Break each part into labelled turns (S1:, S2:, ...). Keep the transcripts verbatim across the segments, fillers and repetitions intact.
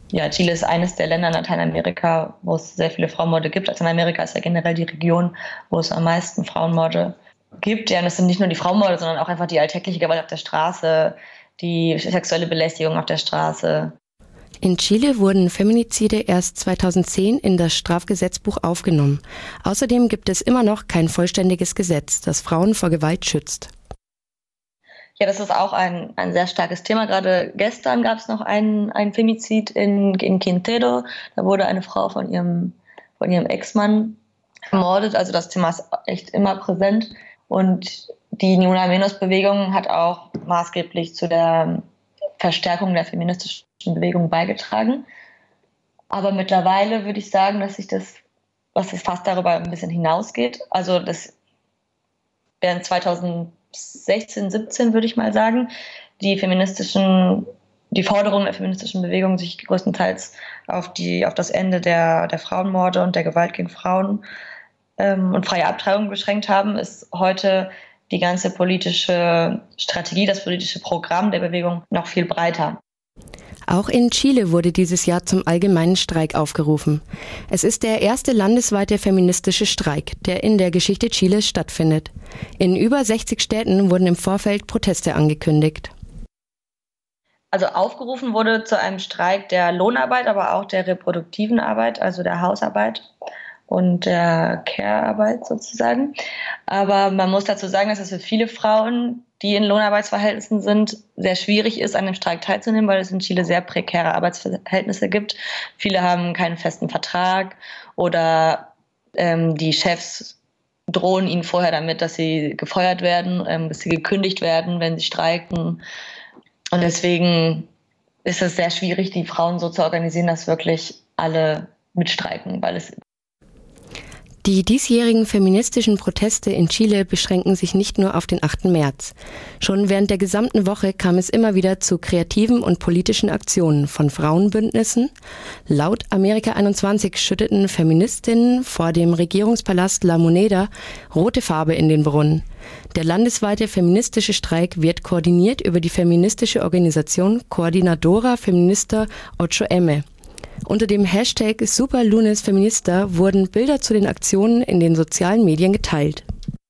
S1: Ja, Chile ist eines der Länder in Lateinamerika, wo es sehr viele Frauenmorde gibt. Lateinamerika ist ja generell die Region, wo es am meisten Frauenmorde gibt. Ja, und es sind nicht nur die Frauenmorde, sondern auch einfach die alltägliche Gewalt auf der Straße, die sexuelle Belästigung auf der Straße.
S2: In Chile wurden Feminizide erst zweitausendzehn in das Strafgesetzbuch aufgenommen. Außerdem gibt es immer noch kein vollständiges Gesetz, das Frauen vor Gewalt schützt.
S1: Ja, das ist auch ein, ein sehr starkes Thema. Gerade gestern gab es noch einen, einen Femizid in, in Quintero. Da wurde eine Frau von ihrem, von ihrem Ex-Mann ermordet. Also das Thema ist echt immer präsent. Und die Ni Una Menos-Bewegung hat auch maßgeblich zu der Verstärkung der feministischen Bewegung beigetragen. Aber mittlerweile würde ich sagen, dass sich das, was es fast darüber ein bisschen hinausgeht. Also das während zweitausendsechzehn, siebzehn würde ich mal sagen, die feministischen, die Forderungen der feministischen Bewegung sich größtenteils auf die, auf das Ende der, der Frauenmorde und der Gewalt gegen Frauen ähm, und freie Abtreibung beschränkt haben, ist heute die ganze politische Strategie, das politische Programm der Bewegung noch viel breiter.
S2: Auch in Chile wurde dieses Jahr zum allgemeinen Streik aufgerufen. Es ist der erste landesweite feministische Streik, der in der Geschichte Chiles stattfindet. In über sechzig Städten wurden im Vorfeld Proteste angekündigt.
S1: Also aufgerufen wurde zu einem Streik der Lohnarbeit, aber auch der reproduktiven Arbeit, also der Hausarbeit und der Care-Arbeit sozusagen. Aber man muss dazu sagen, dass es für viele Frauen, die in Lohnarbeitsverhältnissen sind, sehr schwierig ist, an dem Streik teilzunehmen, weil es in Chile sehr prekäre Arbeitsverhältnisse gibt. Viele haben keinen festen Vertrag oder ähm, die Chefs drohen ihnen vorher damit, dass sie gefeuert werden, ähm, dass sie gekündigt werden, wenn sie streiken. Und deswegen ist es sehr schwierig, die Frauen so zu organisieren, dass wirklich alle mitstreiken, weil es
S2: Die diesjährigen feministischen Proteste in Chile beschränken sich nicht nur auf den achten März. Schon während der gesamten Woche kam es immer wieder zu kreativen und politischen Aktionen von Frauenbündnissen. Laut Amerika einundzwanzig schütteten Feministinnen vor dem Regierungspalast La Moneda rote Farbe in den Brunnen. Der landesweite feministische Streik wird koordiniert über die feministische Organisation Coordinadora Feminista acht M. Unter dem Hashtag SuperLunesFeminista wurden Bilder zu den Aktionen in den sozialen Medien geteilt.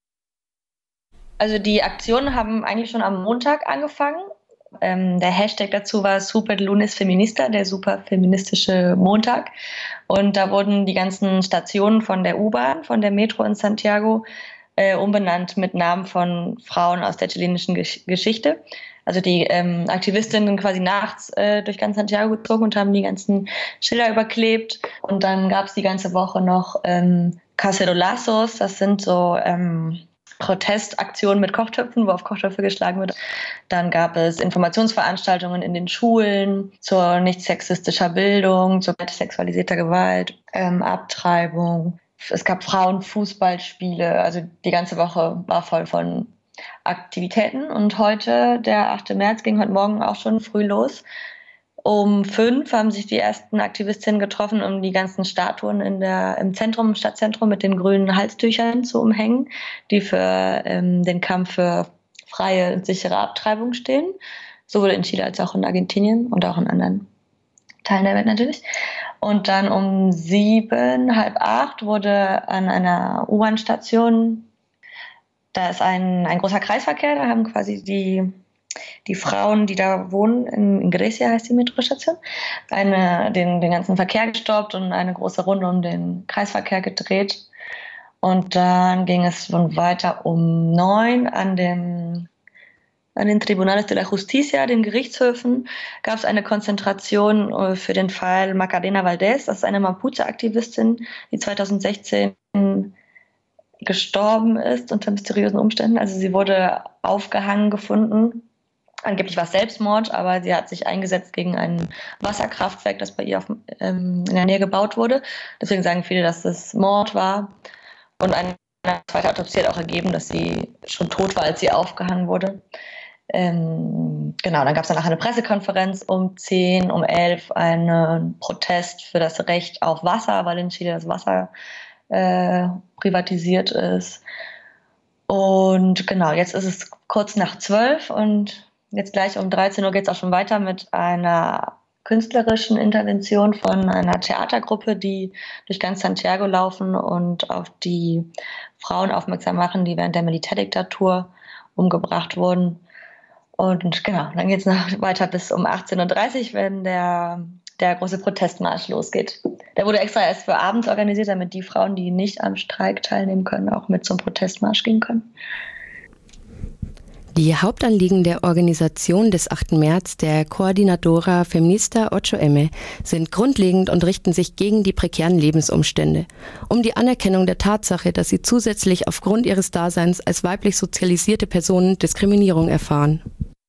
S1: Also die Aktionen haben eigentlich schon am Montag angefangen. Ähm, der Hashtag dazu war SuperLunesFeminista, der superfeministische Montag. Und da wurden die ganzen Stationen von der U-Bahn, von der Metro in Santiago, äh, umbenannt mit Namen von Frauen aus der chilenischen Gesch- Geschichte. Also die ähm, Aktivistinnen sind quasi nachts äh, durch ganz Santiago gezogen und haben die ganzen Schilder überklebt. Und dann gab es die ganze Woche noch ähm, Cacerolazos, das sind so ähm, Protestaktionen mit Kochtöpfen, wo auf Kochtöpfe geschlagen wird. Dann gab es Informationsveranstaltungen in den Schulen zur nicht sexistischer Bildung, zur sexualisierter Gewalt, ähm, Abtreibung. Es gab Frauenfußballspiele. Also die ganze Woche war voll von Aktivitäten. Und heute, der achte März, ging heute Morgen auch schon früh los. Um fünf haben sich die ersten Aktivistinnen getroffen, um die ganzen Statuen in der, im Zentrum, im Stadtzentrum mit den grünen Halstüchern zu umhängen, die für ähm, den Kampf für freie und sichere Abtreibung stehen. Sowohl in Chile als auch in Argentinien und auch in anderen Teilen der Welt natürlich. Und dann um sieben, halb acht wurde an einer U-Bahn-Station, da ist ein, ein großer Kreisverkehr, da haben quasi die, die Frauen, die da wohnen, in, in Grecia heißt die Metrostation, eine, den, den ganzen Verkehr gestoppt und eine große Runde um den Kreisverkehr gedreht. Und dann ging es schon weiter um neun an dem an den Tribunales de la Justicia, den Gerichtshöfen, gab es eine Konzentration für den Fall Macarena Valdés. Das ist eine Mapuche-Aktivistin, die zweitausendsechzehn gestorben ist unter mysteriösen Umständen. Also sie wurde aufgehangen gefunden. Angeblich war es Selbstmord, aber sie hat sich eingesetzt gegen ein Wasserkraftwerk, das bei ihr auf, ähm, in der Nähe gebaut wurde. Deswegen sagen viele, dass es Mord war. Und eine zweite Autopsie hat auch ergeben, dass sie schon tot war, als sie aufgehangen wurde. Ähm, genau, dann gab es danach eine Pressekonferenz um zehn, um elf, einen Protest für das Recht auf Wasser, weil in Chile das Wasser äh, privatisiert ist. Und genau, jetzt ist es kurz nach zwölf und jetzt gleich um dreizehn Uhr geht es auch schon weiter mit einer künstlerischen Intervention von einer Theatergruppe, die durch ganz Santiago laufen und auf die Frauen aufmerksam machen, die während der Militärdiktatur umgebracht wurden. Und genau, dann geht es noch weiter bis um achtzehn Uhr dreißig, wenn der, der große Protestmarsch losgeht. Der wurde extra erst für abends organisiert, damit die Frauen, die nicht am Streik teilnehmen können, auch mit zum Protestmarsch gehen können.
S2: Die Hauptanliegen der Organisation des achten März, der Coordinadora Feminista ocho eme, sind grundlegend und richten sich gegen die prekären Lebensumstände, um die Anerkennung der Tatsache, dass sie zusätzlich aufgrund ihres Daseins als weiblich sozialisierte Personen Diskriminierung erfahren.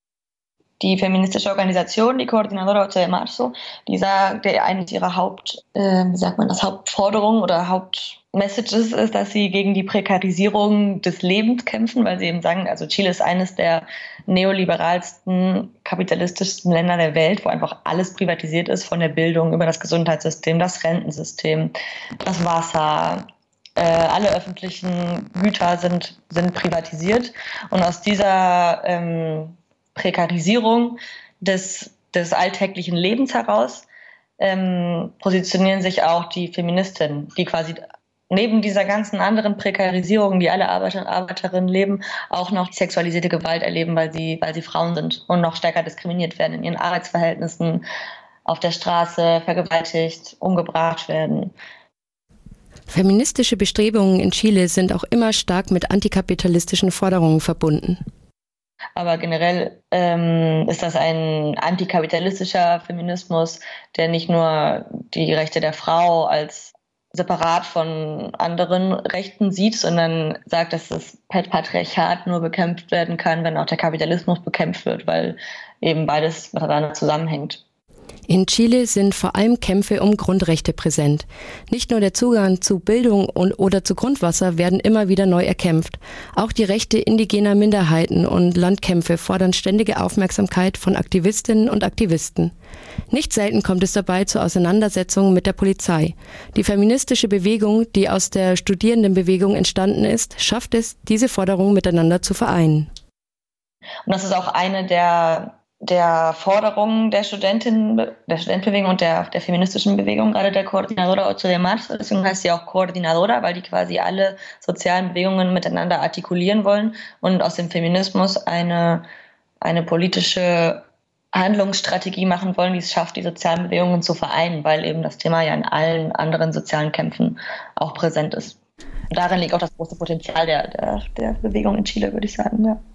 S1: Die feministische Organisation, die Coordinadora ocho de Marzo, die sagt, eine ihrer Haupt, äh, wie sagt man das, Hauptforderungen oder Hauptmessages ist, dass sie gegen die Prekarisierung des Lebens kämpfen, weil sie eben sagen, also Chile ist eines der neoliberalsten, kapitalistischsten Länder der Welt, wo einfach alles privatisiert ist, von der Bildung über das Gesundheitssystem, das Rentensystem, das Wasser. Äh, alle öffentlichen Güter sind, sind privatisiert. Und aus dieser ähm, Prekarisierung des, des alltäglichen Lebens heraus ähm, positionieren sich auch die Feministinnen, die quasi neben dieser ganzen anderen Prekarisierung, die alle Arbeiter und Arbeiterinnen leben, auch noch sexualisierte Gewalt erleben, weil sie, weil sie Frauen sind und noch stärker diskriminiert werden in ihren Arbeitsverhältnissen, auf der Straße vergewaltigt, umgebracht werden.
S2: Feministische Bestrebungen in Chile sind auch immer stark mit antikapitalistischen Forderungen verbunden.
S1: Aber generell ähm, ist das ein antikapitalistischer Feminismus, der nicht nur die Rechte der Frau als separat von anderen Rechten sieht, sondern sagt, dass das Patriarchat nur bekämpft werden kann, wenn auch der Kapitalismus bekämpft wird, weil eben beides miteinander zusammenhängt.
S2: In Chile sind vor allem Kämpfe um Grundrechte präsent. Nicht nur der Zugang zu Bildung und, oder zu Grundwasser werden immer wieder neu erkämpft. Auch die Rechte indigener Minderheiten und Landkämpfe fordern ständige Aufmerksamkeit von Aktivistinnen und Aktivisten. Nicht selten kommt es dabei zu Auseinandersetzungen mit der Polizei. Die feministische Bewegung, die aus der Studierendenbewegung entstanden ist, schafft es, diese Forderungen miteinander zu vereinen.
S1: Und das ist auch eine der der Forderungen der Studentinnen, der Studentenbewegung und der, der feministischen Bewegung, gerade der Coordinadora ocho de Marzo, deswegen heißt sie auch Coordinadora, weil die quasi alle sozialen Bewegungen miteinander artikulieren wollen und aus dem Feminismus eine, eine politische Handlungsstrategie machen wollen, die es schafft, die sozialen Bewegungen zu vereinen, weil eben das Thema ja in allen anderen sozialen Kämpfen auch präsent ist. Und darin liegt auch das große Potenzial der, der, der Bewegung in Chile, würde ich sagen, ja.